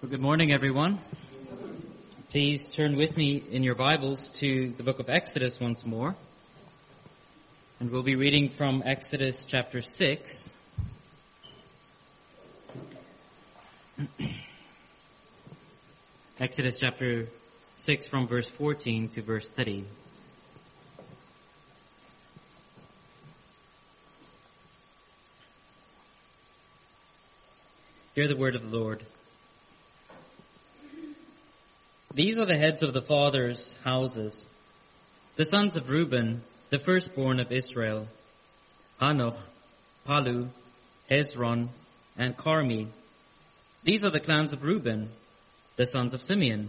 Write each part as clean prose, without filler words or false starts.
Well, good morning, everyone. Please turn with me in your Bibles to the book of Exodus once more. And we'll be reading from Exodus chapter 6. Exodus chapter 6 from verse 14 to verse 30. Hear the word of the Lord. These are the heads of the fathers' houses. The sons of Reuben, the firstborn of Israel: Hanoch, Palu, Hezron, and Carmi. These are the clans of Reuben. The sons of Simeon: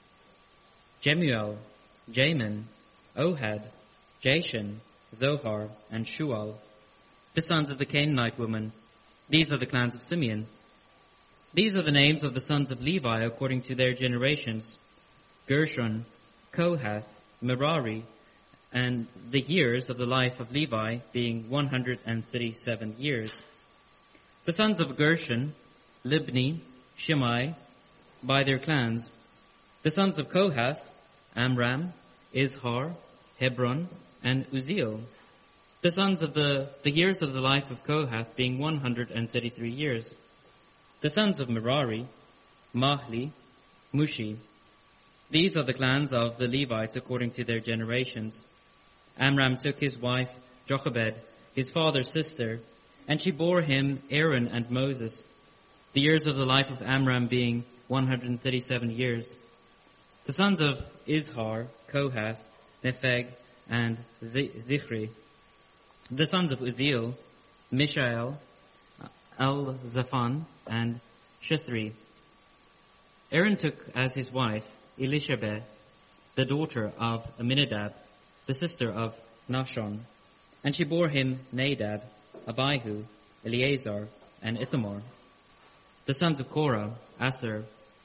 Jemuel, Jamin, Ohad, Jashan, Zohar, and Shual. The sons of the Canaanite woman. These are the clans of Simeon. These are the names of the sons of Levi according to their generations: Gershon, Kohath, Merari, and the years of the life of Levi being 137 years. The sons of Gershon: Libni, Shimei, by their clans. The sons of Kohath: Amram, Izhar, Hebron, and Uzziel. The sons of the years of the life of Kohath being 133 years. The sons of Merari: Mahli, Mushi. These are the clans of the Levites according to their generations. Amram took his wife Jochebed, his father's sister, and she bore him Aaron and Moses, the years of the life of Amram being 137 years. The sons of Izhar: Kohath, Nepheg, and Zichri. The sons of Uzziel: Mishael, Elzaphan, and Shethri. Aaron took as his wife Elishabeth, the daughter of Aminadab, the sister of Nahshon, and she bore him Nadab, Abihu, Eleazar, and Ithamar. The sons of Korah: Asher,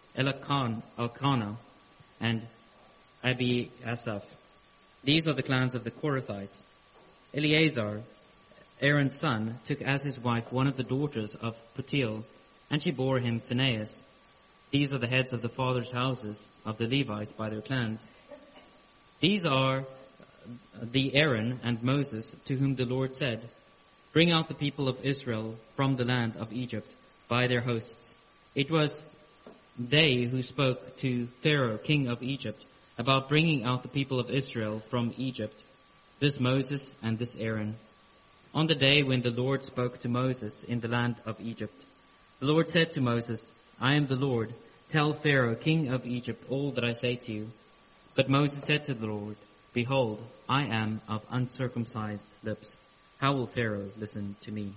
Elkanah, and Abiasaph. These are the clans of the Korathites. Eleazar, Aaron's son, took as his wife one of the daughters of Putiel, and she bore him Phinehas. These are the heads of the fathers' houses of the Levites by their clans. These are the Aaron and Moses to whom the Lord said, "Bring out the people of Israel from the land of Egypt by their hosts." It was they who spoke to Pharaoh, king of Egypt, about bringing out the people of Israel from Egypt, this Moses and this Aaron. On the day when the Lord spoke to Moses in the land of Egypt, the Lord said to Moses, "I am the Lord. Tell Pharaoh, king of Egypt, all that I say to you." But Moses said to the Lord, "Behold, I am of uncircumcised lips. How will Pharaoh listen to me?"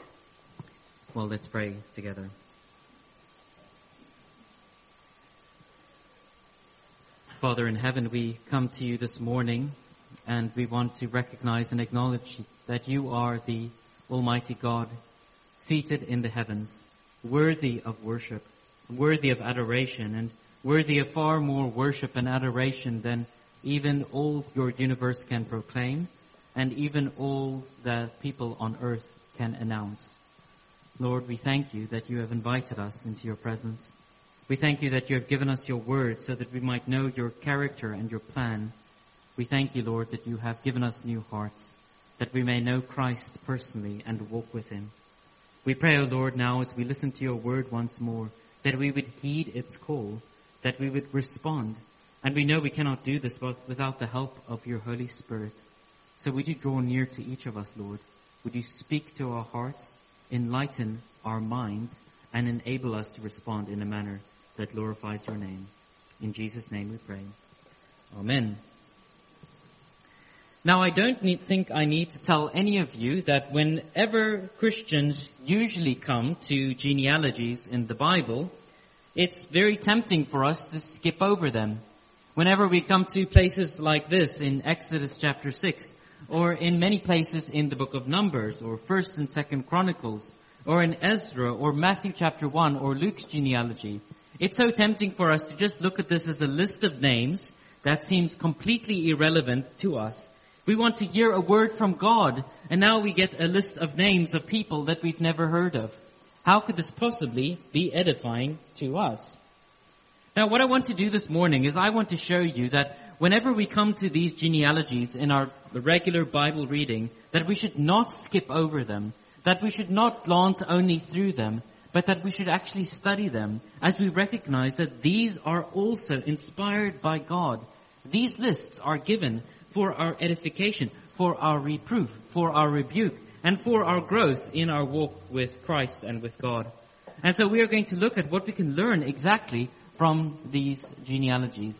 Well, let's pray together. Father in heaven, we come to you this morning, and we want to recognize and acknowledge that you are the Almighty God, seated in the heavens, worthy of worship, worthy of adoration, and worthy of far more worship and adoration than even all your universe can proclaim, and even all the people on earth can announce. Lord, we thank you that you have invited us into your presence. We thank you that you have given us your word so that we might know your character and your plan. We thank you, Lord, that you have given us new hearts, that we may know Christ personally and walk with him. We pray, O Lord, now as we listen to your word once more, that we would heed its call, that we would respond. And we know we cannot do this without the help of your Holy Spirit. So would you draw near to each of us, Lord? Would you speak to our hearts, enlighten our minds, and enable us to respond in a manner that glorifies your name. In Jesus' name we pray. Amen. Now, I don't think I need to tell any of you that whenever Christians usually come to genealogies in the Bible, it's very tempting for us to skip over them. Whenever we come to places like this in Exodus chapter 6, or in many places in the book of Numbers, or 1st and 2nd Chronicles, or in Ezra, or Matthew chapter 1, or Luke's genealogy, it's so tempting for us to just look at this as a list of names that seems completely irrelevant to us. We want to hear a word from God, and now we get a list of names of people that we've never heard of. How could this possibly be edifying to us? Now, what I want to do this morning is I want to show you that whenever we come to these genealogies in our regular Bible reading, that we should not skip over them, that we should not glance only through them, but that we should actually study them as we recognize that these are also inspired by God. These lists are given for our edification, for our reproof, for our rebuke, and for our growth in our walk with Christ and with God. And so we are going to look at what we can learn exactly from these genealogies.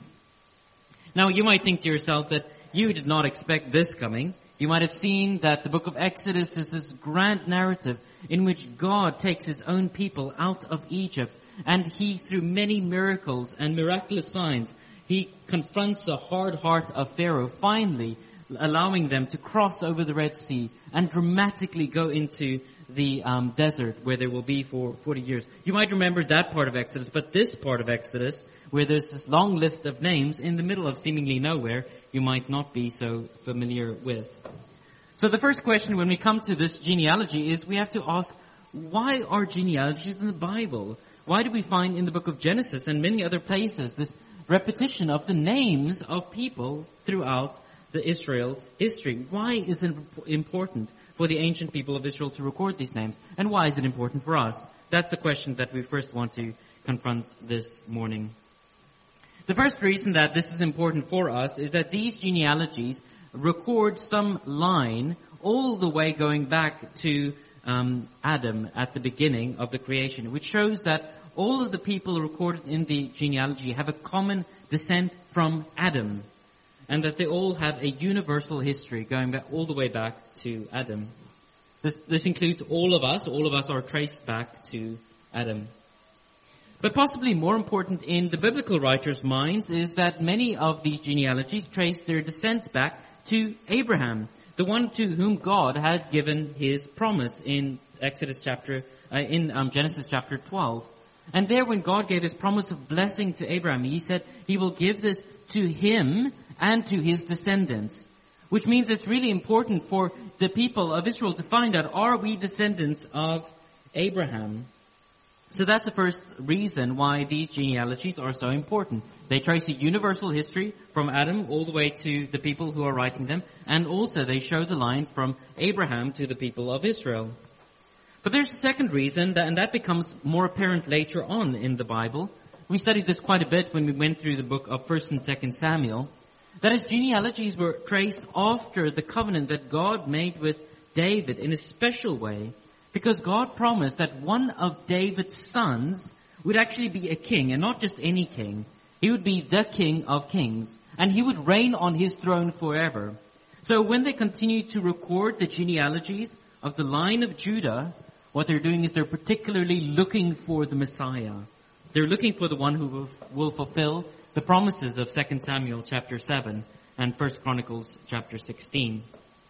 Now, you might think to yourself that you did not expect this coming. You might have seen that the book of Exodus is this grand narrative in which God takes his own people out of Egypt, and he, through many miracles and miraculous signs, he confronts the hard heart of Pharaoh, finally allowing them to cross over the Red Sea and dramatically go into the desert where they will be for 40 years. You might remember that part of Exodus, but this part of Exodus, where there's this long list of names in the middle of seemingly nowhere, you might not be so familiar with. So the first question when we come to this genealogy is we have to ask, why are genealogies in the Bible? Why do we find in the book of Genesis and many other places this repetition of the names of people throughout the Israel's history? Why is it important for the ancient people of Israel to record these names? And why is it important for us? That's the question that we first want to confront this morning. The first reason that this is important for us is that these genealogies record some line all the way going back to Adam at the beginning of the creation, which shows that all of the people recorded in the genealogy have a common descent from Adam, and that they all have a universal history going back all the way back to Adam. This includes all of us. All of us are traced back to Adam. But possibly more important in the biblical writers' minds is that many of these genealogies trace their descent back to Abraham, the one to whom God had given his promise in Genesis chapter 12. And there, when God gave his promise of blessing to Abraham, he said he will give this to him and to his descendants, which means it's really important for the people of Israel to find out, are we descendants of Abraham? So that's the first reason why these genealogies are so important. They trace a universal history from Adam all the way to the people who are writing them, and also they show the line from Abraham to the people of Israel. But there's a second reason, and that becomes more apparent later on in the Bible. We studied this quite a bit when we went through the book of 1st and 2nd Samuel. That his genealogies were traced after the covenant that God made with David in a special way, because God promised that one of David's sons would actually be a king, and not just any king. He would be the King of Kings, and he would reign on his throne forever. So when they continue to record the genealogies of the line of Judah, what they're doing is they're particularly looking for the Messiah. They're looking for the one who will fulfill the promises of 2 Samuel chapter 7 and 1 Chronicles chapter 16.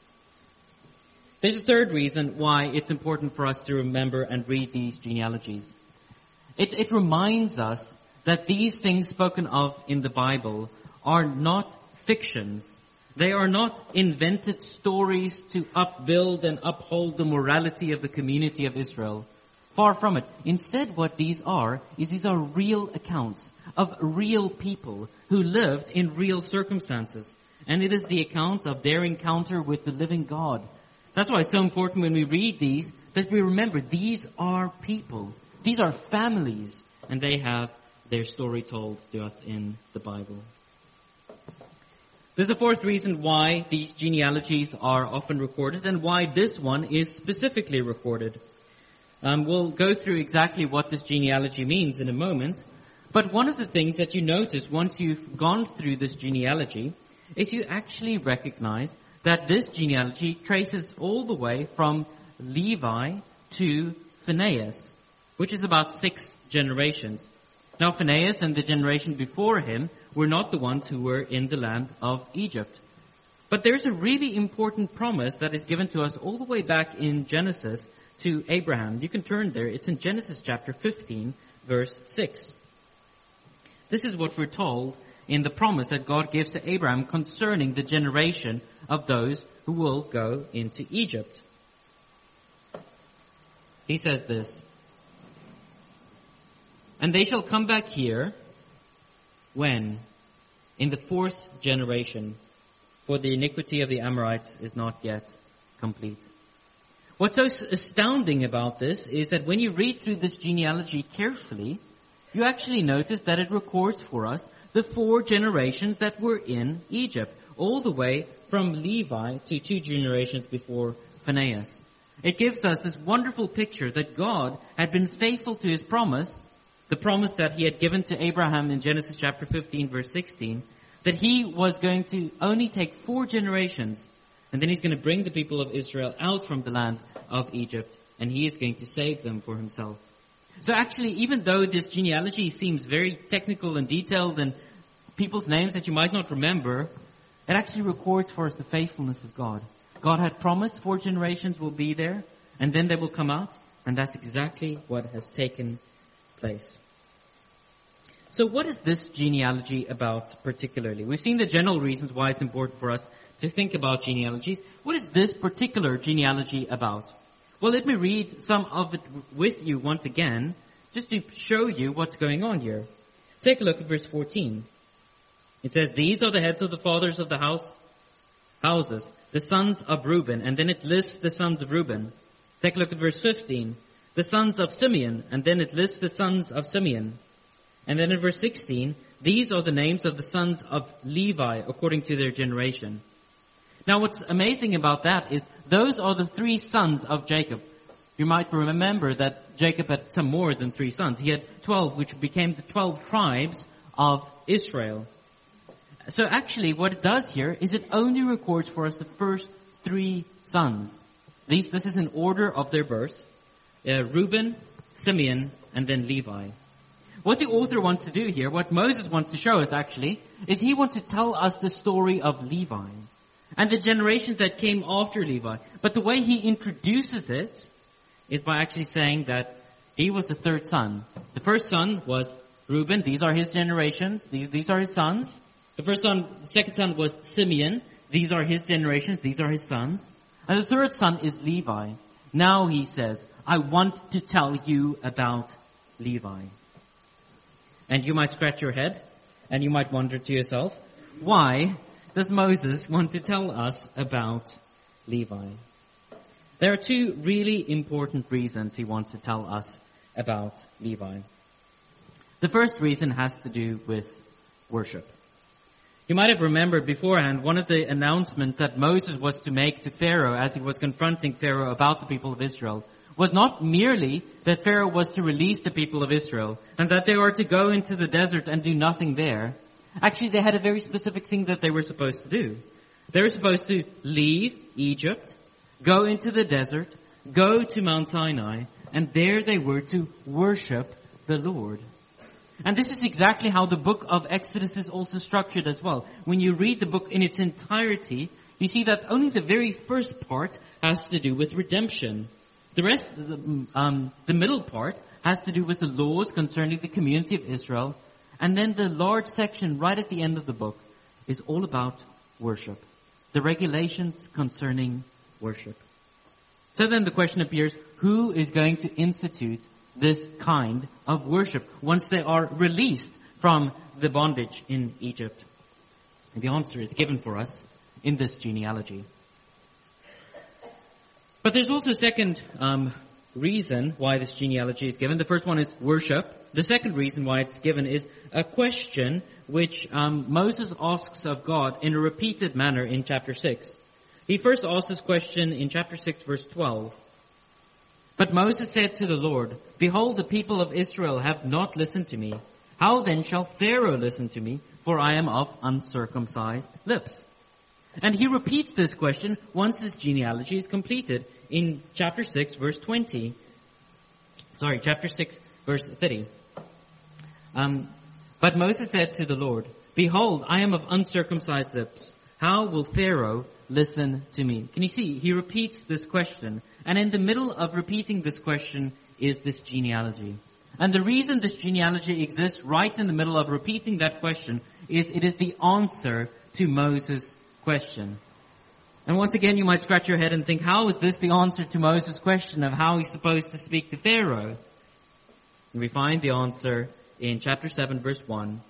There's a third reason why it's important for us to remember and read these genealogies. It reminds us that these things spoken of in the Bible are not fictions. They are not invented stories to upbuild and uphold the morality of the community of Israel. Far from it. Instead, what these are real accounts of real people who lived in real circumstances. And it is the account of their encounter with the living God. That's why it's so important when we read these that we remember these are people. These are families. And they have their story told to us in the Bible. There's a fourth reason why these genealogies are often recorded and why this one is specifically recorded. We'll go through exactly what this genealogy means in a moment. But one of the things that you notice once you've gone through this genealogy is you actually recognize that this genealogy traces all the way from Levi to Phinehas, which is about 6 generations. Now Phinehas and the generation before him were not the ones who were in the land of Egypt. But there's a really important promise that is given to us all the way back in Genesis to Abraham. You can turn there. It's in Genesis chapter 15, verse 6. This is what we're told in the promise that God gives to Abraham concerning the generation of those who will go into Egypt. He says this, "And they shall come back here, when? In the 4th generation, for the iniquity of the Amorites is not yet complete. What's so astounding about this is that when you read through this genealogy carefully, you actually notice that it records for us the 4 generations that were in Egypt, all the way from Levi to 2 generations before Phinehas. It gives us this wonderful picture that God had been faithful to his promise, the promise that he had given to Abraham in Genesis chapter 15, verse 16, that he was going to only take 4 generations, and then he's going to bring the people of Israel out from the land of Egypt, and he is going to save them for himself. So actually, even though this genealogy seems very technical and detailed and people's names that you might not remember, it actually records for us the faithfulness of God. God had promised 4 generations will be there, and then they will come out, and that's exactly what has taken place. So what is this genealogy about particularly? We've seen the general reasons why it's important for us to think about genealogies. What is this particular genealogy about? Well, let me read some of it with you once again, just to show you what's going on here. Take a look at verse 14. It says, "These are the heads of the fathers of the houses, the sons of Reuben," and then it lists the sons of Reuben. Take a look at verse 15. "The sons of Simeon," and then it lists the sons of Simeon. And then in verse 16, "These are the names of the sons of Levi according to their generation." Now what's amazing about that is those are the 3 sons of Jacob. You might remember that Jacob had some more than 3 sons. He had 12, which became the 12 tribes of Israel. So actually what it does here is it only records for us the first 3 sons. This is in order of their birth. Reuben, Simeon, and then Levi. What the author wants to do here, what Moses wants to show us actually, is he wants to tell us the story of Levi and the generations that came after Levi. But the way he introduces it is by actually saying that he was the 3rd son. The first son was Reuben. These are his generations. These are his sons. The second son was Simeon. These are his generations. These are his sons. And the 3rd son is Levi. Now he says, I want to tell you about Levi. And you might scratch your head and you might wonder to yourself, why does Moses want to tell us about Levi? There are 2 really important reasons he wants to tell us about Levi. The first reason has to do with worship. You might have remembered beforehand one of the announcements that Moses was to make to Pharaoh as he was confronting Pharaoh about the people of Israel was not merely that Pharaoh was to release the people of Israel and that they were to go into the desert and do nothing there. Actually, they had a very specific thing that they were supposed to do. They were supposed to leave Egypt, go into the desert, go to Mount Sinai, and there they were to worship the Lord. And this is exactly how the book of Exodus is also structured as well. When you read the book in its entirety, you see that only the very first part has to do with redemption. The rest, the middle part, has to do with the laws concerning the community of Israel. And then the large section right at the end of the book is all about worship. The regulations concerning worship. So then the question appears, who is going to institute this kind of worship once they are released from the bondage in Egypt? And the answer is given for us in this genealogy. But there's also a second reason why this genealogy is given. The first one is worship. The second reason why it's given is a question which Moses asks of God in a repeated manner in chapter 6. He first asks this question in chapter 6, verse 12. "But Moses said to the Lord, Behold, the people of Israel have not listened to me. How then shall Pharaoh listen to me? For I am of uncircumcised lips." And he repeats this question once his genealogy is completed in chapter 6, verse 20. Chapter 6, verse 30. "But Moses said to the Lord, Behold, I am of uncircumcised lips. How will Pharaoh listen to me?" Can you see? He repeats this question. And in the middle of repeating this question is this genealogy. And the reason this genealogy exists right in the middle of repeating that question is it is the answer to Moses' question. And once again, you might scratch your head and think, how is this the answer to Moses' question of how he's supposed to speak to Pharaoh? And we find the answer in chapter 7, verse 1.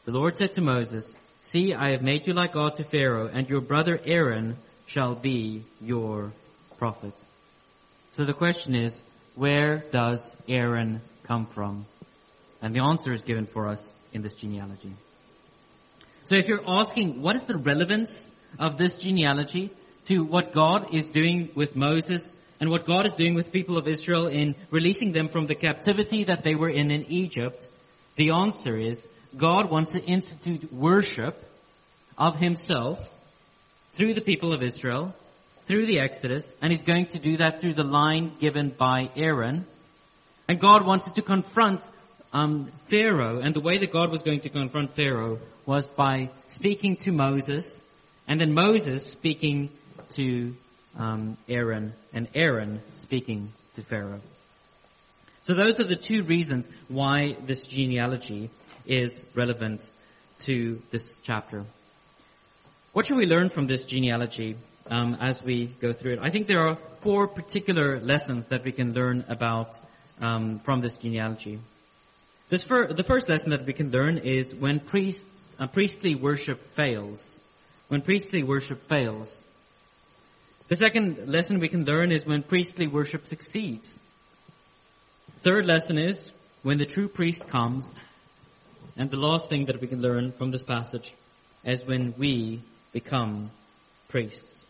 The Lord said to Moses, "See, I have made you like God to Pharaoh, and your brother Aaron shall be your prophet." So the question is, where does Aaron come from? And the answer is given for us in this genealogy. So if you're asking, what is the relevance of this genealogy to what God is doing with Moses and what God is doing with people of Israel in releasing them from the captivity that they were in Egypt, the answer is God wants to institute worship of himself through the people of Israel, through the Exodus, and he's going to do that through the line given by Aaron. And God wanted to confront Pharaoh, and the way that God was going to confront Pharaoh was by speaking to Moses, and then Moses speaking to Aaron, and Aaron speaking to Pharaoh. So those are the two reasons why this genealogy is relevant to this chapter. What should we learn from this genealogy as we go through it? I think there are 4 particular lessons that we can learn about from this genealogy. The first lesson that we can learn is when priestly worship fails. When priestly worship fails. The second lesson we can learn is when priestly worship succeeds. Third lesson is when the true priest comes. And the last thing that we can learn from this passage is when we become priests.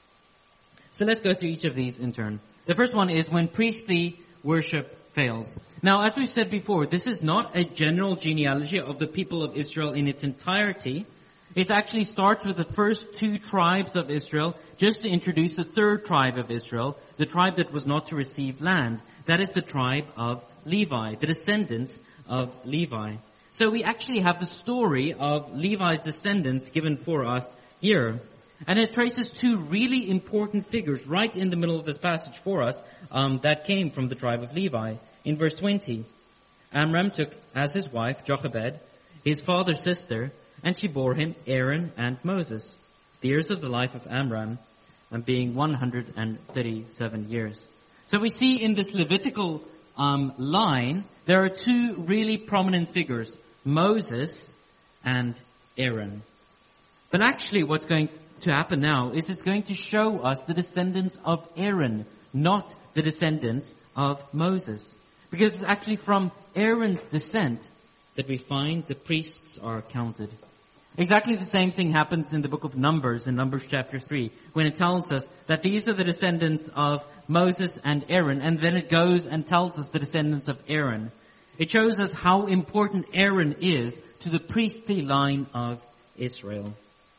So let's go through each of these in turn. The first one is when priestly worship fails. Now, as we've said before, this is not a general genealogy of the people of Israel in its entirety. It actually starts with the first 2 tribes of Israel, just to introduce the third tribe of Israel, the tribe that was not to receive land. That is the tribe of Levi, the descendants of Levi. So we actually have the story of Levi's descendants given for us here. And it traces 2 really important figures right in the middle of this passage for us that came from the tribe of Levi. In verse 20, Amram took as his wife Jochebed, his father's sister, and she bore him Aaron and Moses. The years of the life of Amram being 137 years. So we see in this Levitical line, there are 2 really prominent figures, Moses and Aaron. But actually what's going to happen now is it's going to show us the descendants of Aaron, not the descendants of Moses. Because it's actually from Aaron's descent that we find the priests are counted. Exactly the same thing happens in the book of Numbers, in Numbers chapter 3, when it tells us that these are the descendants of Moses and Aaron, and then it goes and tells us the descendants of Aaron. It shows us how important Aaron is to the priestly line of Israel.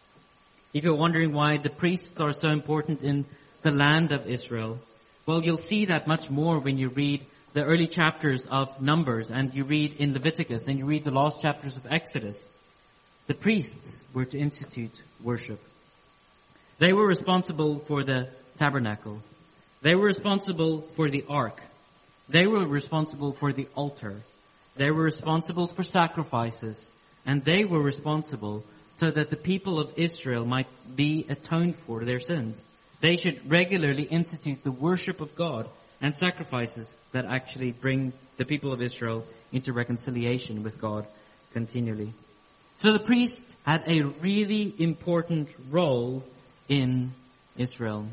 If you're wondering why the priests are so important in the land of Israel, well, you'll see that much more when you read the early chapters of Numbers, and you read in Leviticus, and you read the last chapters of Exodus. The priests were to institute worship. They were responsible for the tabernacle. They were responsible for the ark. They were responsible for the altar. They were responsible for sacrifices. And they were responsible so that the people of Israel might be atoned for their sins. They should regularly institute the worship of God and sacrifices that actually bring the people of Israel into reconciliation with God continually. So the priests had a really important role in Israel.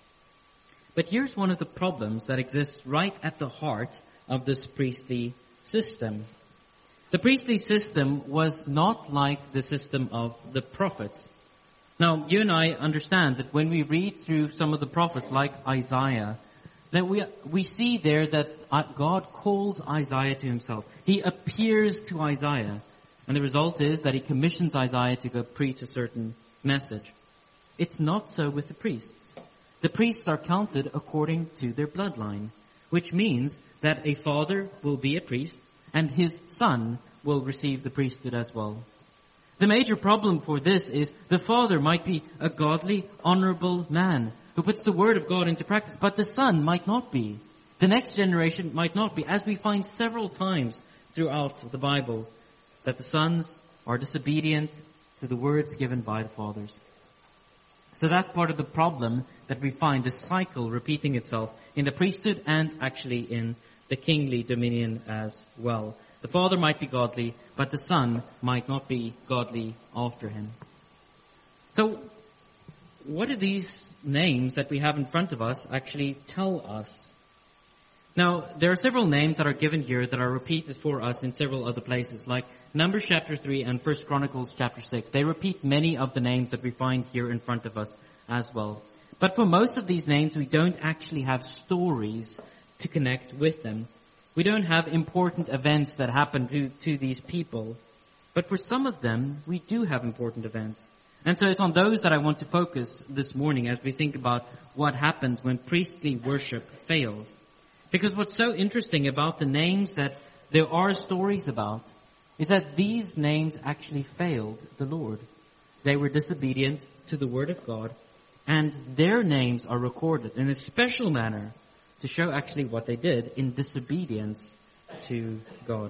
But here's one of the problems that exists right at the heart of this priestly system. The priestly system was not like the system of the prophets. Now, you and I understand that when we read through some of the prophets like Isaiah, that we see there that God calls Isaiah to himself. He appears to Isaiah. And the result is that he commissions Isaiah to go preach a certain message. It's not so with the priests. The priests are counted according to their bloodline, which means that a father will be a priest and his son will receive the priesthood as well. The major problem for this is the father might be a godly, honorable man who puts the word of God into practice, but the son might not be. The next generation might not be, as we find several times throughout the Bible, that the sons are disobedient to the words given by the fathers. So that's part of the problem that we find, this cycle repeating itself in the priesthood and actually in the kingly dominion as well. The Father might be godly, but the Son might not be godly after him. So, what do these names that we have in front of us actually tell us? Now, there are several names that are given here that are repeated for us in several other places, like Numbers chapter 3 and 1 Chronicles chapter 6. They repeat many of the names that we find here in front of us as well. But for most of these names, we don't actually have stories to connect with them. We don't have important events that happen to these people. But for some of them, we do have important events. And so it's on those that I want to focus this morning as we think about what happens when priestly worship fails. Because what's so interesting about the names that there are stories about is that these names actually failed the Lord. They were disobedient to the Word of God, and their names are recorded in a special manner to show actually what they did in disobedience to God.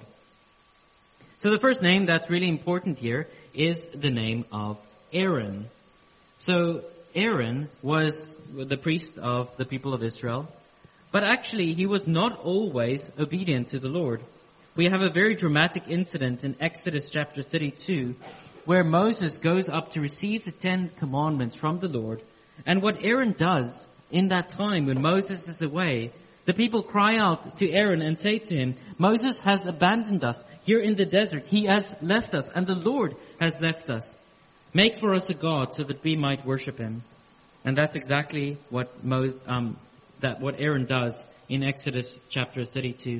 So the first name that's really important here is the name of Aaron. So Aaron was the priest of the people of Israel, but actually he was not always obedient to the Lord. We have a very dramatic incident in Exodus chapter 32 where Moses goes up to receive the 10 commandments from the Lord. And what Aaron does in that time when Moses is away, the people cry out to Aaron and say to him, Moses has abandoned us here in the desert. He has left us and the Lord has left us. Make for us a God so that we might worship him. And that's exactly what what Aaron does in Exodus chapter 32.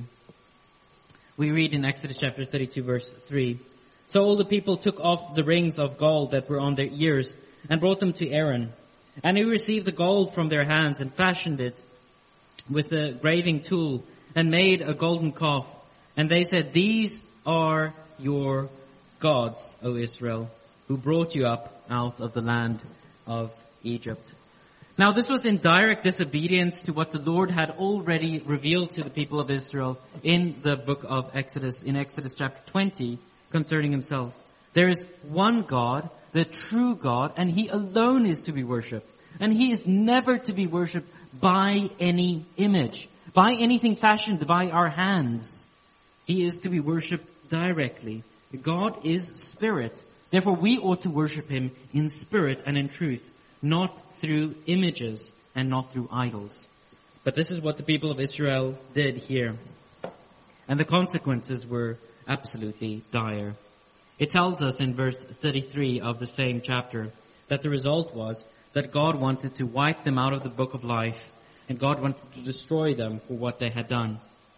We read in Exodus chapter 32 verse 3. So all the people took off the rings of gold that were on their ears and brought them to Aaron. And he received the gold from their hands and fashioned it with a graving tool and made a golden calf. And they said, these are your gods, O Israel, who brought you up out of the land of Egypt. Now this was in direct disobedience to what the Lord had already revealed to the people of Israel in the book of Exodus, in Exodus chapter 20, concerning himself. There is one God, the true God, and he alone is to be worshipped. And he is never to be worshipped by any image, by anything fashioned by our hands. He is to be worshipped directly. God is spirit. Therefore we ought to worship him in spirit and in truth, not through images and not through idols. But this is what the people of Israel did here. And the consequences were absolutely dire. It tells us in verse 33 of the same chapter that the result was that God wanted to wipe them out of the book of life, and God wanted to destroy them for what they had done.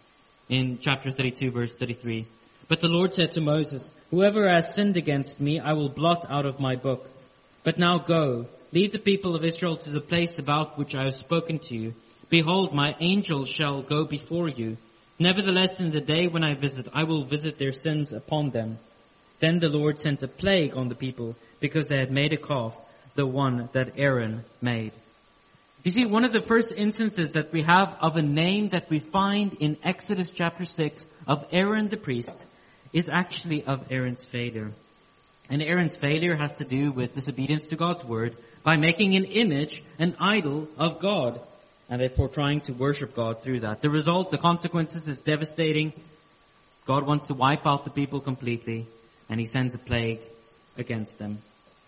In chapter 32 verse 33. But the Lord said to Moses, whoever has sinned against me, I will blot out of my book. But now go, lead the people of Israel to the place about which I have spoken to you. Behold, my angel shall go before you. Nevertheless, in the day when I visit, I will visit their sins upon them. Then the Lord sent a plague on the people because they had made a calf, the one that Aaron made. You see, one of the first instances that we have of a name that we find in Exodus chapter 6 of Aaron the priest is actually of Aaron's failure. And Aaron's failure has to do with disobedience to God's word by making an image, an idol of God, and therefore trying to worship God through that. The result, the consequences is devastating. God wants to wipe out the people completely, and he sends a plague against them.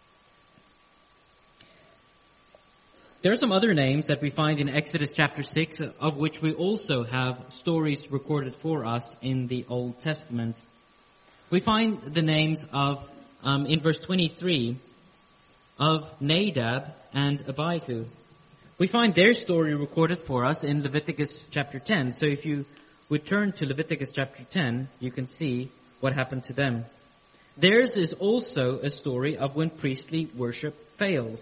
There are some other names that we find in Exodus chapter 6, of which we also have stories recorded for us in the Old Testament. We find the names of, in verse 23, of Nadab and Abihu. We find their story recorded for us in Leviticus chapter 10. So if you would turn to Leviticus chapter 10, you can see what happened to them. Theirs is also a story of when priestly worship fails.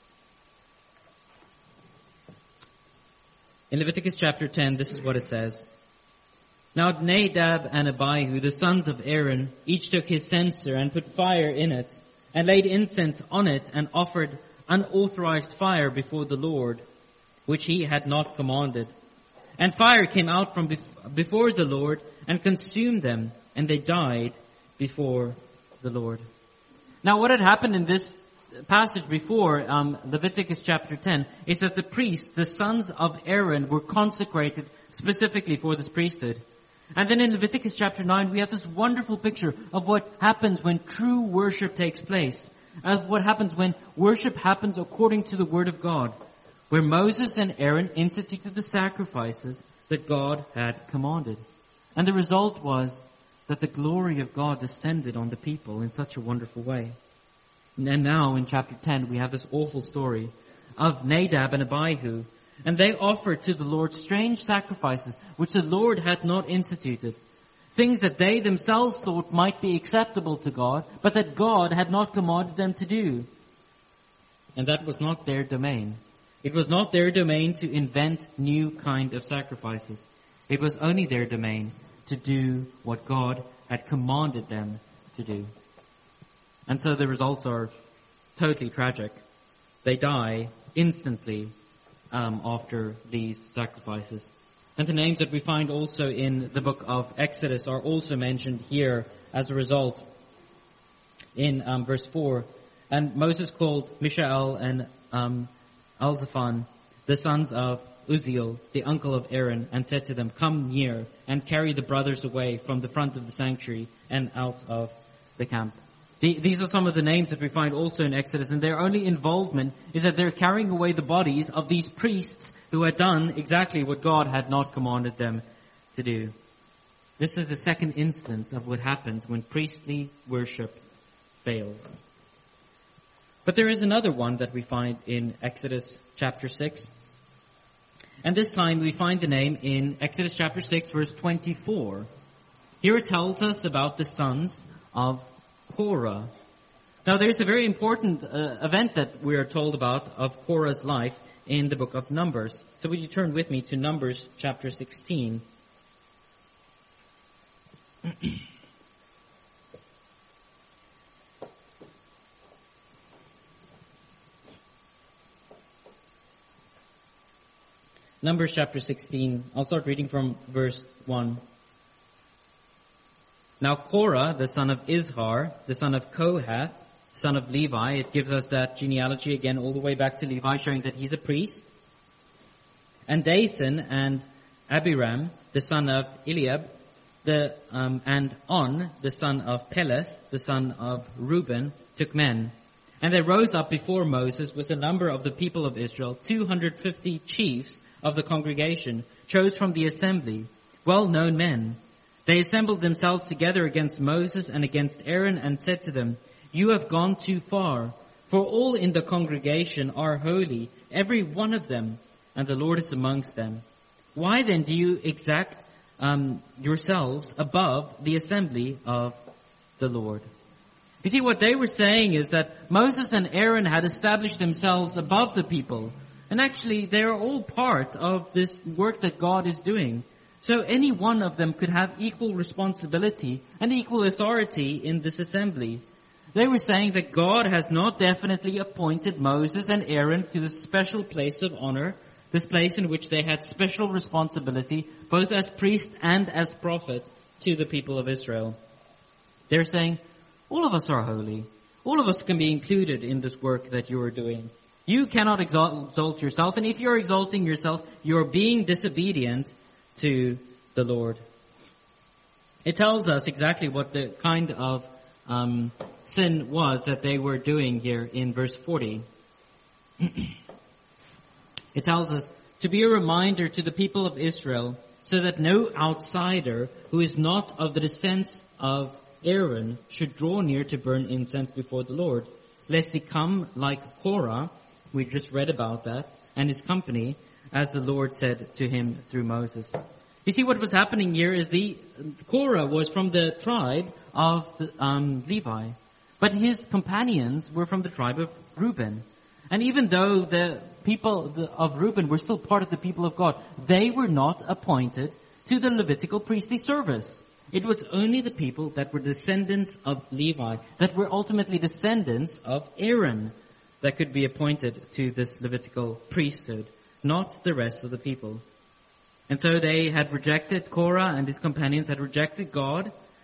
In Leviticus chapter 10, this is what it says. Now Nadab and Abihu, the sons of Aaron, each took his censer and put fire in it, and laid incense on it, and offered unauthorized fire before the Lord, which he had not commanded. And fire came out from before the Lord, and consumed them, and they died before the Lord. Now what had happened in this passage before, Leviticus chapter 10, is that the priests, the sons of Aaron, were consecrated specifically for this priesthood. And then in Leviticus chapter 9, we have this wonderful picture of what happens when true worship takes place, of what happens when worship happens according to the Word of God, where Moses and Aaron instituted the sacrifices that God had commanded. And the result was that the glory of God descended on the people in such a wonderful way. And now in chapter 10, we have this awful story of Nadab and Abihu. And they offered to the Lord strange sacrifices, which the Lord had not instituted. Things that they themselves thought might be acceptable to God, but that God had not commanded them to do. And that was not their domain. It was not their domain to invent new kind of sacrifices. It was only their domain to do what God had commanded them to do. And so the results are totally tragic. They die instantly after these sacrifices. And the names that we find also in the book of Exodus are also mentioned here as a result. In verse 4, and Moses called Mishael and Elzaphan, the sons of Uzziel, the uncle of Aaron, and said to them, "Come near and carry the brothers away from the front of the sanctuary and out of the camp." These are some of the names that we find also in Exodus, and their only involvement is that they're carrying away the bodies of these priests who had done exactly what God had not commanded them to do. This is the second instance of what happens when priestly worship fails. But there is another one that we find in Exodus chapter 6. And this time we find the name in Exodus chapter 6, verse 24. Here it tells us about the sons of Korah. Now there's a very important event that we are told about of Korah's life in the book of Numbers. So would you turn with me to Numbers chapter 16. Numbers chapter 16. I'll start reading from verse 1. Now Korah, the son of Izhar, the son of Kohath, son of Levi, it gives us that genealogy again all the way back to Levi, showing that he's a priest. And Dathan and Abiram, the son of Eliab, and On, the son of Peleth, the son of Reuben, took men. And they rose up before Moses with a number of the people of Israel, 250 chiefs of the congregation, chose from the assembly, well-known men. They assembled themselves together against Moses and against Aaron and said to them, "You have gone too far, for all in the congregation are holy, every one of them, and the Lord is amongst them. Why then do you exact yourselves above the assembly of the Lord?" You see, what they were saying is that Moses and Aaron had established themselves above the people. And actually, they are all part of this work that God is doing. So any one of them could have equal responsibility and equal authority in this assembly. They were saying that God has not definitely appointed Moses and Aaron to this special place of honor, this place in which they had special responsibility, both as priest and as prophet, to the people of Israel. They're saying, all of us are holy. All of us can be included in this work that you are doing. You cannot exalt yourself, and if you're exalting yourself, you're being disobedient to the Lord. It tells us exactly what the kind of sin was that they were doing here in verse 40. It tells us to be a reminder to the people of Israel so that no outsider who is not of the descent of Aaron should draw near to burn incense before the Lord, lest he come like Korah, we just read about that, and his company, as the Lord said to him through Moses. You see, what was happening here is Korah was from the tribe of Levi, but his companions were from the tribe of Reuben. And even though the people of Reuben were still part of the people of God, they were not appointed to the Levitical priestly service. It was only the people that were descendants of Levi, that were ultimately descendants of Aaron, that could be appointed to this Levitical priesthood, not the rest of the people. And so they had rejected, Korah and his companions had rejected God,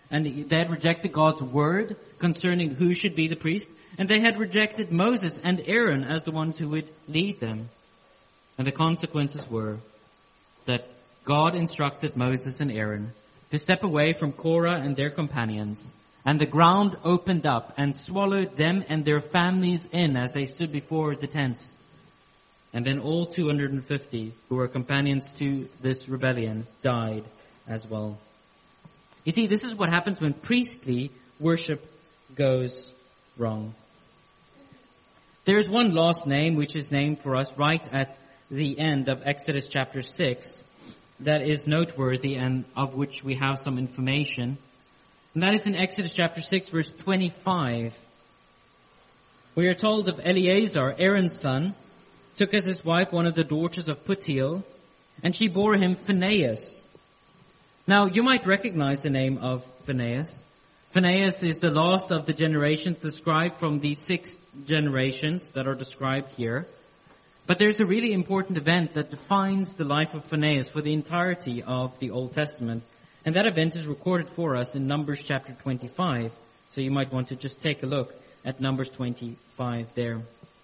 and they had rejected God's word concerning who should be the priest, and they had rejected Moses and Aaron as the ones who would lead them. And the consequences were that God instructed Moses and Aaron to step away from Korah and their companions, and the ground opened up and swallowed them and their families in as they stood before the tents. And then all 250 who were companions to this rebellion died as well. You see, this is what happens when priestly worship goes wrong. There is one last name which is named for us right at the end of Exodus chapter 6 that is noteworthy and of which we have some information. And that is in Exodus chapter 6 verse 25. We are told of Eleazar, Aaron's son, took as his wife one of the daughters of Putiel, and she bore him Phinehas. Now, you might recognize the name of Phinehas. Phinehas is the last of the generations described from the 6 generations that are described here. But there's a really important event that defines the life of Phinehas for the entirety of the Old Testament. And that event is recorded for us in Numbers chapter 25. So you might want to just take a look at Numbers 25 there.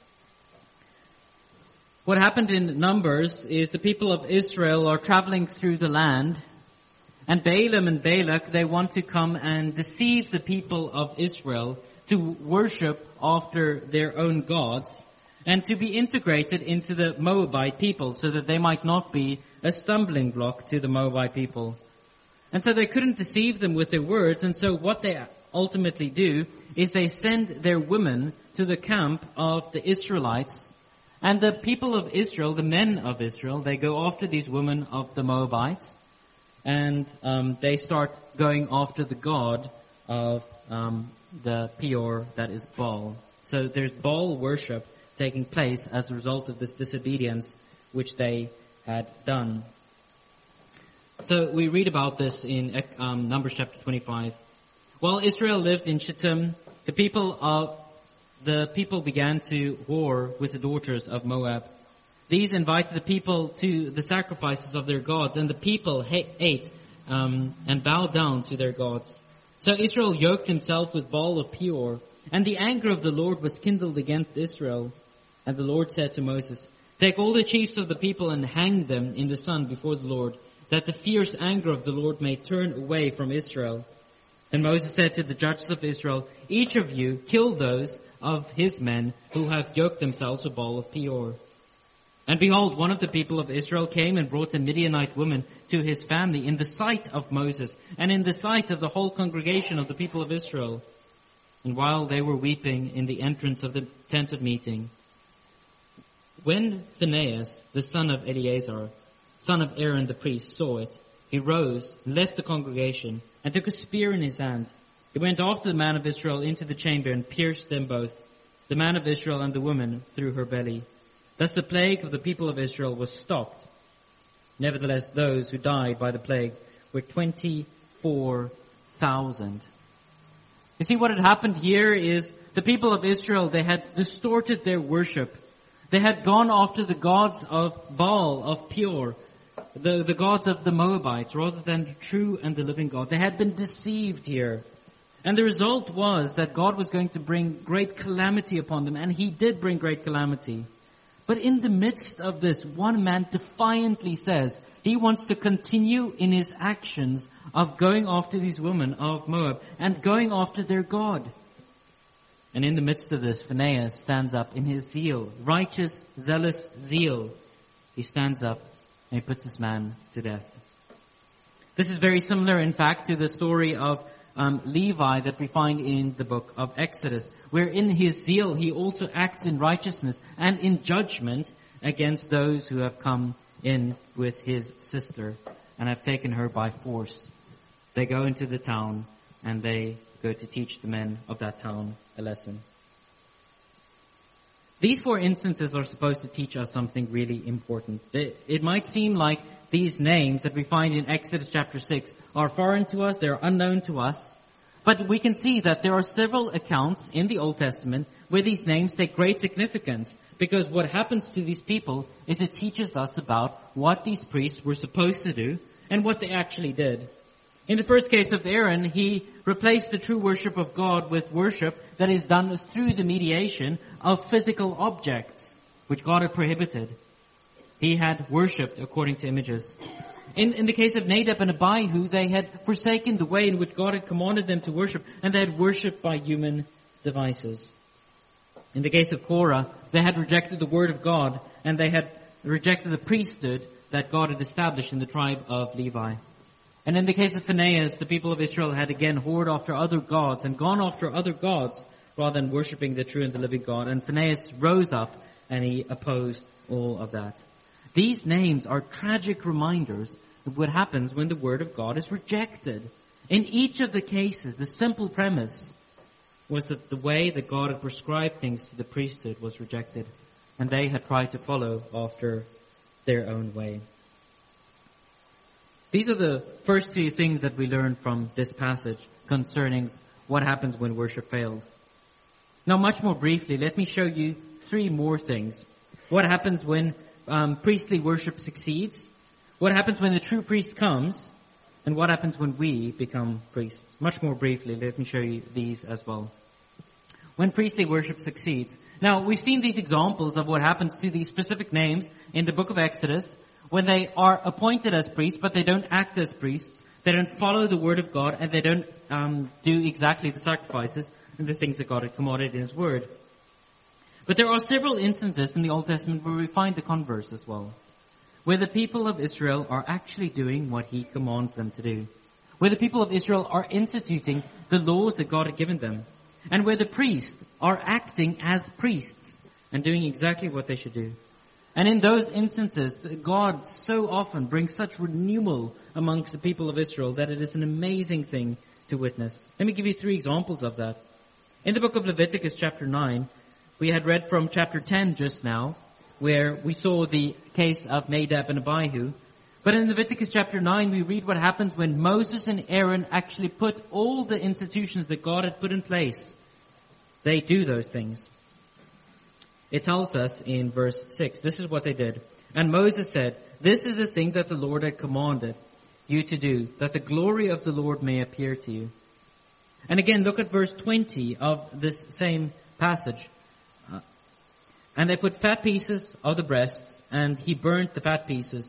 What happened in Numbers is the people of Israel are traveling through the land, and Balaam and Balak, they want to come and deceive the people of Israel to worship after their own gods and to be integrated into the Moabite people so that they might not be a stumbling block to the Moabite people. And so they couldn't deceive them with their words, and so what they ultimately do is they send their women to the camp of the Israelites. And the people of Israel, the men of Israel, they go after these women of the Moabites, and they start going after the god of the Peor, that is Baal. So there's Baal worship taking place as a result of this disobedience which they had done. So we read about this in Numbers chapter 25. While Israel lived in Shittim, the people began to war with the daughters of Moab. These invited the people to the sacrifices of their gods, and the people ate and bowed down to their gods. So Israel yoked himself with Baal of Peor, and the anger of the Lord was kindled against Israel. And the Lord said to Moses, "Take all the chiefs of the people and hang them in the sun before the Lord, that the fierce anger of the Lord may turn away from Israel." And Moses said to the judges of Israel, "Each of you kill those of his men who have yoked themselves with Baal of Peor." And behold, one of the people of Israel came and brought a Midianite woman to his family in the sight of Moses and in the sight of the whole congregation of the people of Israel. And while they were weeping in the entrance of the tent of meeting, when Phinehas, the son of Eleazar, son of Aaron the priest, saw it, he rose and left the congregation and took a spear in his hand. He went after the man of Israel into the chamber and pierced them both, the man of Israel and the woman, through her belly. Thus the plague of the people of Israel was stopped. Nevertheless, those who died by the plague were 24,000. You see, what had happened here is the people of Israel, they had distorted their worship. They had gone after the gods of Baal, of Peor, the gods of the Moabites, rather than the true and the living God. They had been deceived here. And the result was that God was going to bring great calamity upon them, and He did bring great calamity. But in the midst of this, one man defiantly says he wants to continue in his actions of going after these women of Moab and going after their God. And in the midst of this, Phinehas stands up in his zeal, righteous, zealous zeal. He stands up and he puts this man to death. This is very similar, in fact, to the story of Levi that we find in the book of Exodus, where in his zeal he also acts in righteousness and in judgment against those who have come in with his sister and have taken her by force. They go into the town and they go to teach the men of that town a lesson. These 4 instances are supposed to teach us something really important. It might seem like these names that we find in Exodus chapter 6 are foreign to us, they're unknown to us. But we can see that there are several accounts in the Old Testament where these names take great significance, because what happens to these people is it teaches us about what these priests were supposed to do and what they actually did. In the first case of Aaron, he replaced the true worship of God with worship that is done through the mediation of physical objects, which God had prohibited. He had worshipped according to images. In the case of Nadab and Abihu, they had forsaken the way in which God had commanded them to worship, and they had worshipped by human devices. In the case of Korah, they had rejected the word of God, and they had rejected the priesthood that God had established in the tribe of Levi. And in the case of Phinehas, the people of Israel had again whored after other gods and gone after other gods rather than worshipping the true and the living God. And Phinehas rose up and he opposed all of that. These names are tragic reminders of what happens when the word of God is rejected. In each of the cases, the simple premise was that the way that God had prescribed things to the priesthood was rejected, and they had tried to follow after their own way. These are the first three things that we learn from this passage concerning what happens when worship fails. Now, much more briefly, let me show you three more things. What happens when priestly worship succeeds? What happens when the true priest comes? And what happens when we become priests? Much more briefly, let me show you these as well. When priestly worship succeeds. Now, we've seen these examples of what happens to these specific names in the book of Exodus when they are appointed as priests, but they don't act as priests. They don't follow the word of God, and they don't do exactly the sacrifices and the things that God had commanded in His word. But there are several instances in the Old Testament where we find the converse as well, where the people of Israel are actually doing what He commands them to do, where the people of Israel are instituting the laws that God had given them, and where the priests are acting as priests and doing exactly what they should do. And in those instances, God so often brings such renewal amongst the people of Israel that it is an amazing thing to witness. Let me give you three examples of that. In the book of Leviticus chapter 9, we had read from chapter 10 just now, where we saw the case of Nadab and Abihu. But in Leviticus chapter 9, we read what happens when Moses and Aaron actually put all the institutions that God had put in place. They do those things. It tells us in verse 6, this is what they did. And Moses said, "This is the thing that the Lord had commanded you to do, that the glory of the Lord may appear to you." And again, look at verse 20 of this same passage. And they put fat pieces of the breasts, and he burnt the fat pieces,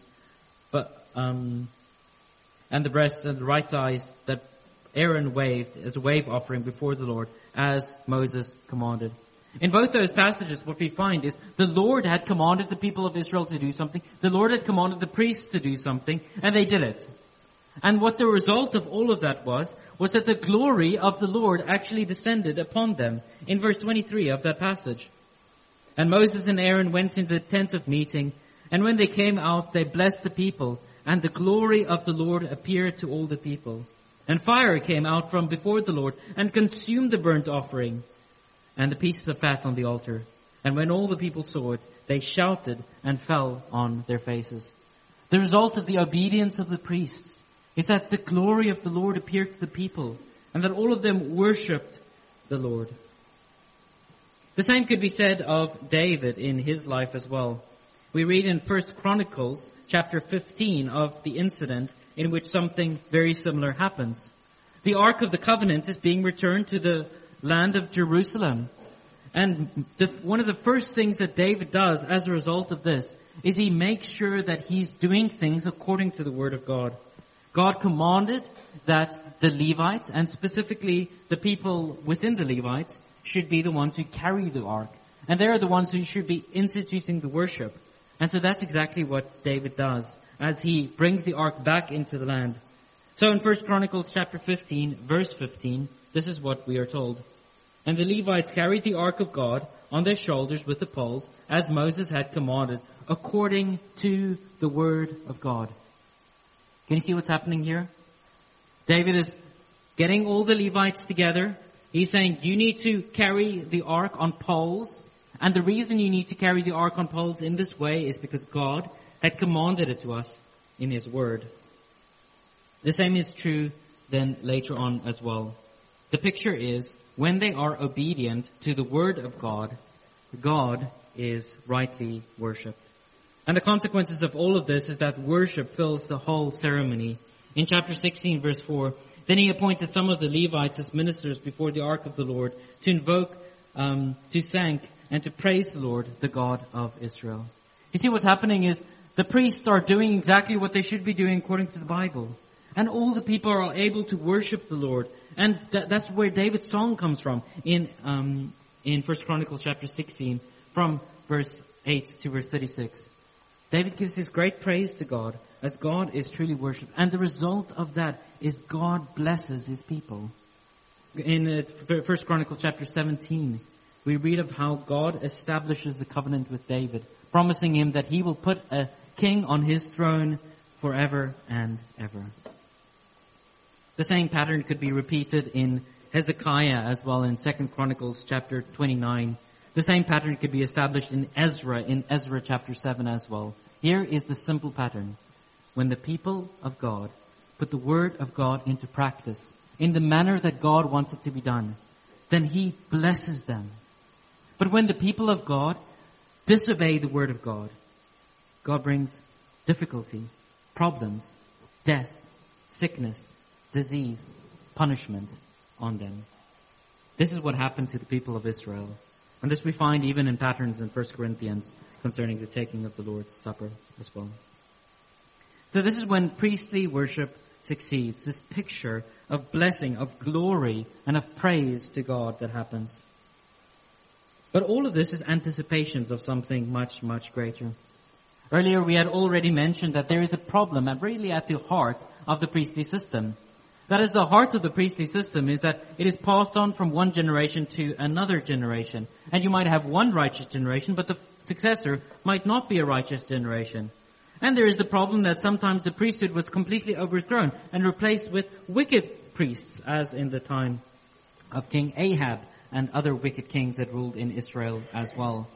and the breasts and the right thighs that Aaron waved as a wave offering before the Lord, as Moses commanded. In both those passages, what we find is the Lord had commanded the people of Israel to do something. The Lord had commanded the priests to do something, and they did it. And what the result of all of that was that the glory of the Lord actually descended upon them. In verse 23 of that passage. And Moses and Aaron went into the tent of meeting, and when they came out, they blessed the people, and the glory of the Lord appeared to all the people. And fire came out from before the Lord, and consumed the burnt offering, and the pieces of fat on the altar. And when all the people saw it, they shouted and fell on their faces. The result of the obedience of the priests is that the glory of the Lord appeared to the people, and that all of them worshipped the Lord. The same could be said of David in his life as well. We read in 1 Chronicles chapter 15 of the incident in which something very similar happens. The Ark of the Covenant is being returned to the land of Jerusalem. And one of the first things that David does as a result of this is he makes sure that he's doing things according to the Word of God. God commanded that the Levites, and specifically the people within the Levites, should be the ones who carry the ark. And they're the ones who should be instituting the worship. And so that's exactly what David does as he brings the ark back into the land. So in 1 Chronicles chapter 15, verse 15, this is what we are told. And the Levites carried the ark of God on their shoulders with the poles, as Moses had commanded, according to the word of God. Can you see what's happening here? David is getting all the Levites together. He's saying, you need to carry the ark on poles. And the reason you need to carry the ark on poles in this way is because God had commanded it to us in His word. The same is true then later on as well. The picture is, when they are obedient to the word of God, God is rightly worshipped. And the consequences of all of this is that worship fills the whole ceremony. In chapter 16, verse 4, then he appointed some of the Levites as ministers before the ark of the Lord to invoke, to thank, and to praise the Lord, the God of Israel. You see, what's happening is the priests are doing exactly what they should be doing according to the Bible. And all the people are able to worship the Lord. And that's where David's song comes from in 1 Chronicles chapter 16, from verse 8 to verse 36. David gives his great praise to God as God is truly worshipped. And the result of that is God blesses his people. In 1 Chronicles chapter 17, we read of how God establishes a covenant with David, promising him that he will put a king on his throne forever and ever. The same pattern could be repeated in Hezekiah as well in 2 Chronicles chapter 29. The same pattern could be established in Ezra chapter 7 as well. Here is the simple pattern. When the people of God put the word of God into practice in the manner that God wants it to be done, then he blesses them. But when the people of God disobey the word of God, God brings difficulty, problems, death, sickness, disease, punishment on them. This is what happened to the people of Israel. And this we find even in patterns in 1 Corinthians concerning the taking of the Lord's Supper as well. So this is when priestly worship succeeds. This picture of blessing, of glory, and of praise to God that happens. But all of this is anticipations of something much, much greater. Earlier we had already mentioned that there is a problem really at the heart of the priestly system. That is, the heart of the priestly system is that it is passed on from one generation to another generation. And you might have one righteous generation, but the successor might not be a righteous generation. And there is the problem that sometimes the priesthood was completely overthrown and replaced with wicked priests, as in the time of King Ahab and other wicked kings that ruled in Israel as well.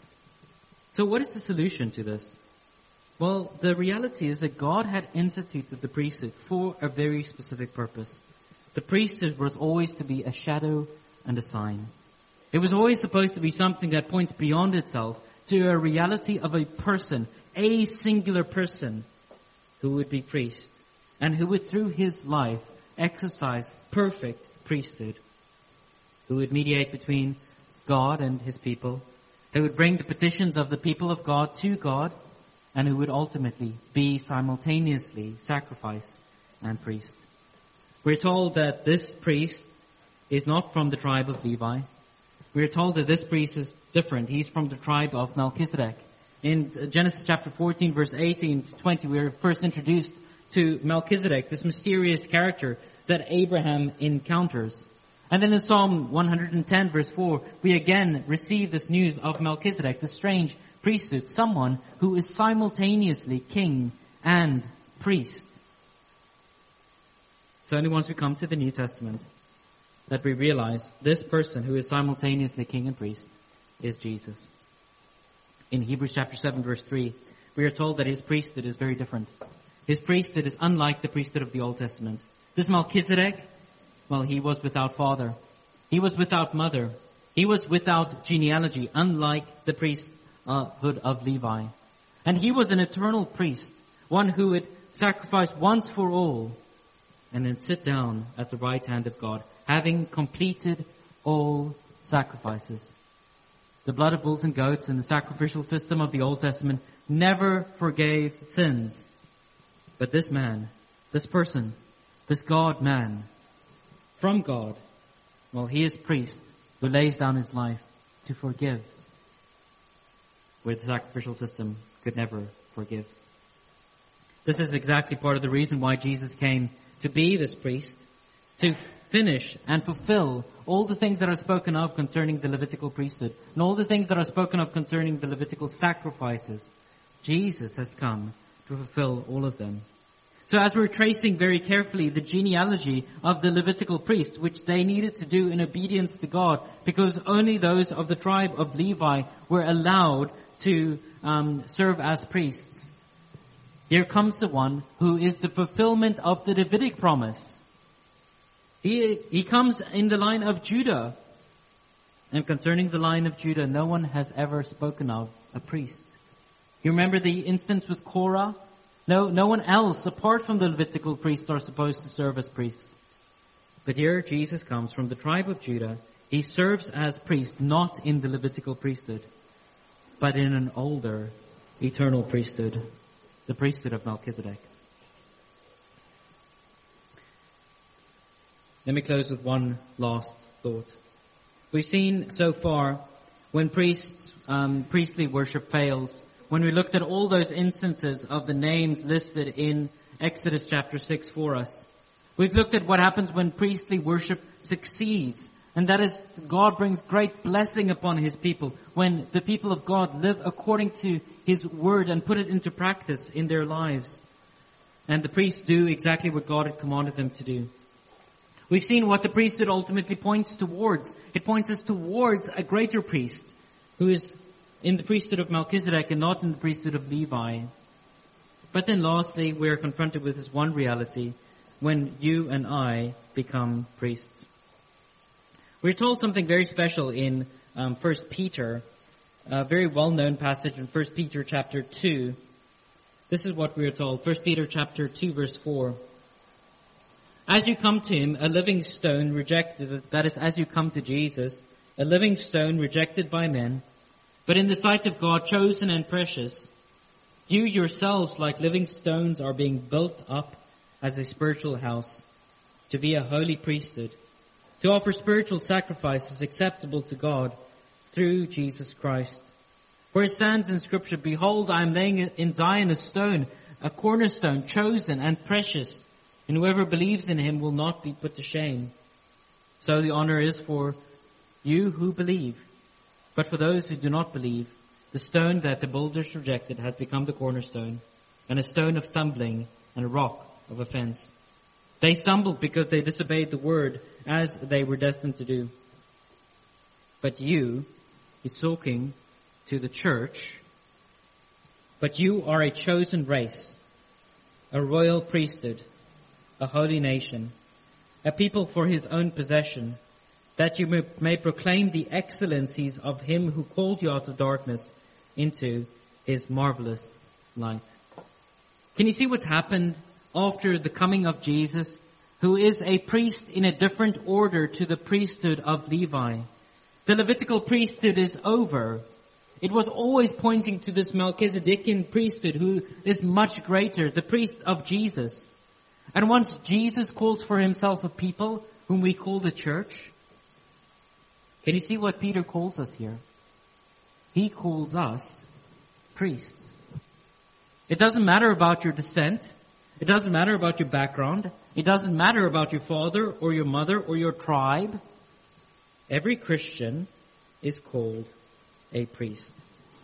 So what is the solution to this? Well, the reality is that God had instituted the priesthood for a very specific purpose. The priesthood was always to be a shadow and a sign. It was always supposed to be something that points beyond itself to a reality of a person, a singular person, who would be priest, and who would, through his life, exercise perfect priesthood, who would mediate between God and his people, who would bring the petitions of the people of God to God, and who would ultimately be simultaneously sacrifice and priest. We're told that this priest is not from the tribe of Levi. We're told that this priest is different. He's from the tribe of Melchizedek. In Genesis chapter 14, verse 18 to 20, we are first introduced to Melchizedek, this mysterious character that Abraham encounters. And then in Psalm 110, verse 4, we again receive this news of Melchizedek, the strange priesthood, someone who is simultaneously king and priest. So only once we come to the New Testament that we realize this person who is simultaneously king and priest is Jesus. In Hebrews chapter 7 verse 3, we are told that his priesthood is very different. His priesthood is unlike the priesthood of the Old Testament. This Melchizedek, well, he was without father. He was without mother. He was without genealogy, unlike the priesthood of Levi. And he was an eternal priest, one who would sacrifice once for all and then sit down at the right hand of God, having completed all sacrifices. The blood of bulls and goats and the sacrificial system of the Old Testament never forgave sins. But this man, this person, this God-man from God, well, he is priest who lays down his life to forgive, where the sacrificial system could never forgive. This is exactly part of the reason why Jesus came to be this priest, to finish and fulfill all the things that are spoken of concerning the Levitical priesthood, and all the things that are spoken of concerning the Levitical sacrifices. Jesus has come to fulfill all of them. So as we're tracing very carefully the genealogy of the Levitical priests, which they needed to do in obedience to God, because only those of the tribe of Levi were allowed to serve as priests. Here comes the one who is the fulfillment of the Davidic promise. He comes in the line of Judah. And concerning the line of Judah, no one has ever spoken of a priest. You remember the instance with Korah? No one else apart from the Levitical priests are supposed to serve as priests. But here Jesus comes from the tribe of Judah. He serves as priest not in the Levitical priesthood, but in an older, eternal priesthood, the priesthood of Melchizedek. Let me close with one last thought. We've seen so far when priestly worship fails, when we looked at all those instances of the names listed in Exodus chapter 6 for us. We've looked at what happens when priestly worship succeeds, and that is God brings great blessing upon His people when the people of God live according to His word and put it into practice in their lives. And the priests do exactly what God had commanded them to do. We've seen what the priesthood ultimately points towards. It points us towards a greater priest who is in the priesthood of Melchizedek and not in the priesthood of Levi. But then lastly, we are confronted with this one reality when you and I become priests. We're told something very special in 1 Peter, a very well-known passage in 1 Peter chapter 2. This is what we are told, 1 Peter chapter 2 verse 4. As you come to Him, a living stone rejected, that is, as you come to Jesus, a living stone rejected by men, but in the sight of God chosen and precious, you yourselves like living stones are being built up as a spiritual house, to be a holy priesthood, to offer spiritual sacrifices acceptable to God through Jesus Christ. For it stands in Scripture, behold, I am laying in Zion a stone, a cornerstone, chosen and precious, and whoever believes in Him will not be put to shame. So the honor is for you who believe. But for those who do not believe, the stone that the builders rejected has become the cornerstone, and a stone of stumbling and a rock of offense. They stumbled because they disobeyed the word as they were destined to do. But you, he's talking to the church, but you are a chosen race, a royal priesthood, a holy nation, a people for His own possession, that you may proclaim the excellencies of Him who called you out of darkness into His marvelous light. Can you see what's happened after the coming of Jesus, who is a priest in a different order to the priesthood of Levi? The Levitical priesthood is over. It was always pointing to this Melchizedekian priesthood who is much greater, the priest of Jesus. And once Jesus calls for Himself a people whom we call the church, can you see what Peter calls us here? He calls us priests. It doesn't matter about your descent. It doesn't matter about your background. It doesn't matter about your father or your mother or your tribe. Every Christian is called a priest.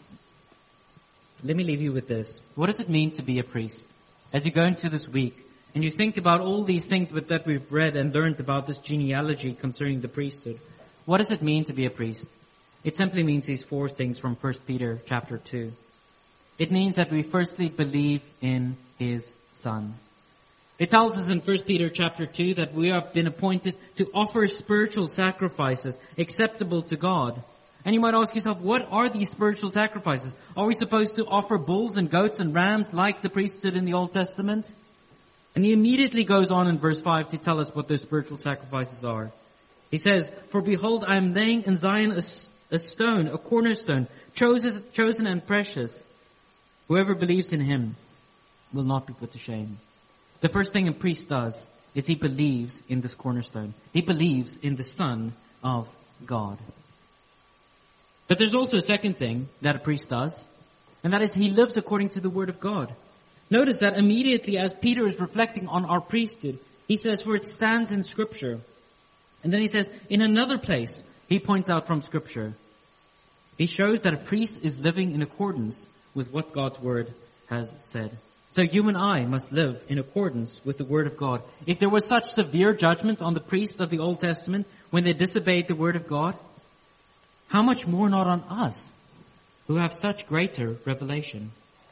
Let me leave you with this. What does it mean to be a priest? As you go into this week, and you think about all these things that we've read and learned about this genealogy concerning the priesthood, what does it mean to be a priest? It simply means these four things from 1 Peter chapter 2. It means that we firstly believe in His Son. It tells us in 1 Peter chapter 2 that we have been appointed to offer spiritual sacrifices acceptable to God. And you might ask yourself, what are these spiritual sacrifices? Are we supposed to offer bulls and goats and rams like the priesthood in the Old Testament? And he immediately goes on in verse 5 to tell us what those spiritual sacrifices are. He says, for behold, I am laying in Zion a stone, a cornerstone, chosen and precious. Whoever believes in Him will not be put to shame. The first thing a priest does is he believes in this cornerstone. He believes in the Son of God. But there's also a second thing that a priest does, and that is he lives according to the Word of God. Notice that immediately as Peter is reflecting on our priesthood, he says, for it stands in Scripture. And then he says, in another place, he points out from Scripture. He shows that a priest is living in accordance with what God's Word has said. So you and I must live in accordance with the Word of God. If there was such severe judgment on the priests of the Old Testament when they disobeyed the Word of God, how much more not on us who have such greater revelation?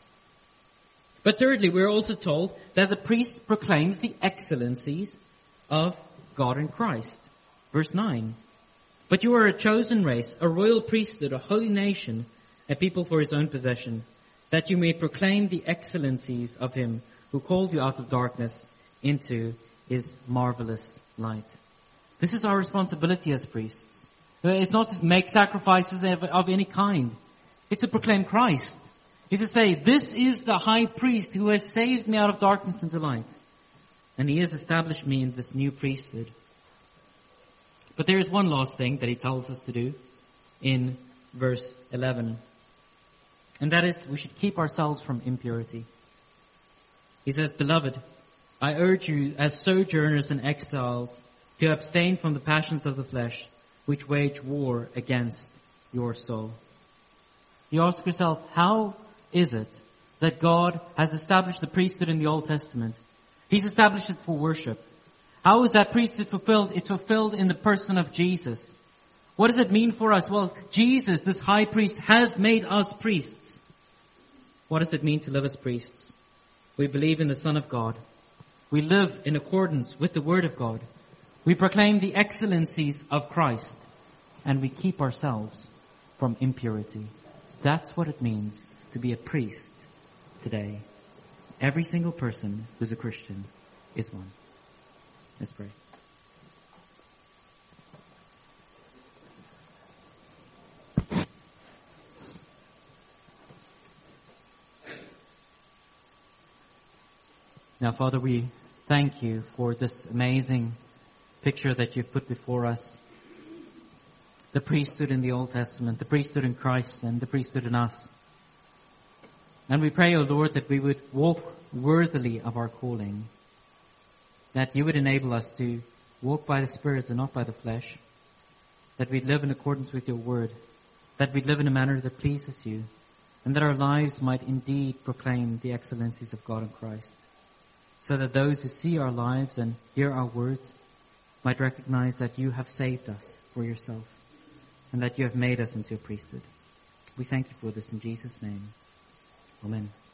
But thirdly, we're also told that the priest proclaims the excellencies of God in Christ. Verse 9. But you are a chosen race, a royal priesthood, a holy nation, a people for His own possession, that you may proclaim the excellencies of him who called you out of darkness into his marvelous light. This is our responsibility as priests. It's not to make sacrifices of any kind. It's to proclaim Christ. It's to say, this is the high priest who has saved me out of darkness into light. And he has established me in this new priesthood. But there is one last thing that he tells us to do in verse 11. And that is, we should keep ourselves from impurity. He says, Beloved, I urge you as sojourners and exiles to abstain from the passions of the flesh, which wage war against your soul. You ask yourself, how is it that God has established the priesthood in the Old Testament? He's established it for worship. How is that priesthood fulfilled? It's fulfilled in the person of Jesus. What does it mean for us? Well, Jesus, this high priest, has made us priests. What does it mean to live as priests? We believe in the Son of God. We live in accordance with the Word of God. We proclaim the excellencies of Christ. And we keep ourselves from impurity. That's what it means to be a priest today. Every single person who's a Christian is one. Let's pray. Now, Father, we thank you for this amazing picture that you've put before us. The priesthood in the Old Testament, the priesthood in Christ, and the priesthood in us. And we pray, O Lord, that we would walk worthily of our calling. That you would enable us to walk by the Spirit and not by the flesh. That we'd live in accordance with your word. That we'd live in a manner that pleases you. And that our lives might indeed proclaim the excellencies of God in Christ. So that those who see our lives and hear our words might recognize that you have saved us for yourself. And that you have made us into a priesthood. We thank you for this in Jesus' name. Amen.